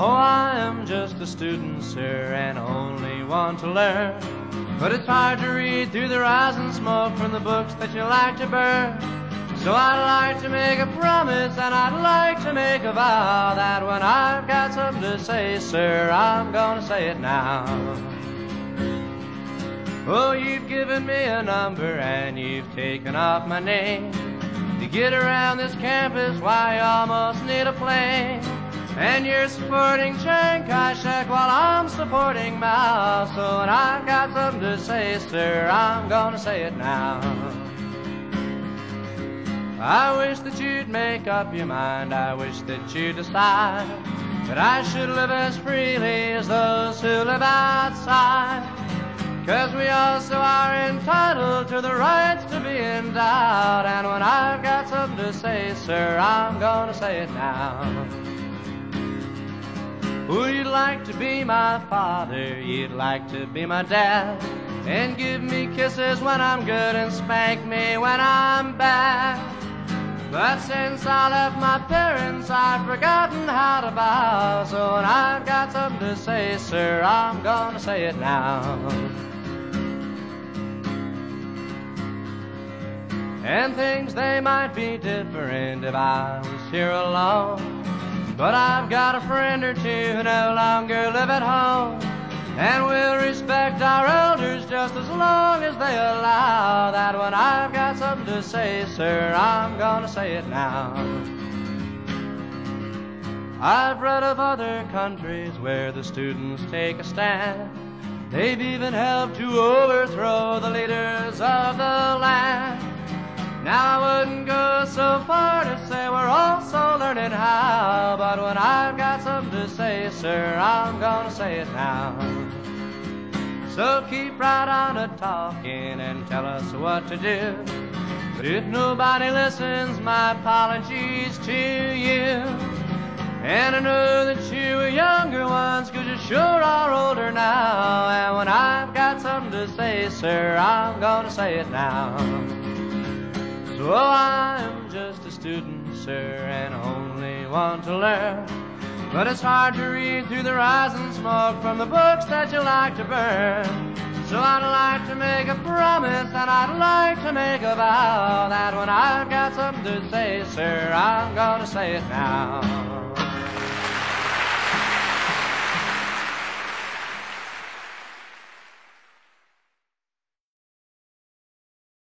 Oh, I am just a student, sir, and only want to learn. But it's hard to read through the rising smoke from the books that you like to burn. So I'd like to make a promise, and I'd like to make a vow, that when I've got something to say, sir, I'm gonna say it now. Oh, you've given me a number and you've taken off my name. To get around this campus, why, you almost need a plane. And you're supporting Chiang Kai-shek while I'm supporting Mao. So when I've got something to say, sir, I'm gonna say it now. I wish that you'd make up your mind, I wish that you'd decide that I should live as freely as those who live outside. 'Cause we also are entitled to the rights to be endowed. And when I've got something to say, sir, I'm gonna say it now. Would you like to be my father? You'd like to be my dad, and give me kisses when I'm good and spank me when I'm bad. But since I left my parents, I've forgotten how to bow. So when I've got something to say, sir, I'm gonna say it now. And things, they might be different if I was here alone. But I've got a friend or two who no longer live at home, and we'll respect our elders just as long as they allow that when I've got something to say, sir, I'm gonna say it now. I've read of other countries where the students take a stand. They've even helped to overthrow the leaders of the land. Now I wouldn't go so far to say we're also learning how, but when I've got something to say, sir, I'm gonna say it now. So keep right on a-talking and tell us what to do. But if nobody listens, my apologies to you. And I know that you are younger ones, 'cause you sure are older now. And when I've got something to say, sir, I'm gonna say it now. So I'm just a student, sir, and only want to learn. But it's hard to read through the rising smoke from the books that you like to burn. So I'd like to make a promise, and I'd like to make a vow, that when I've got something to say, sir, I'm gonna say it now.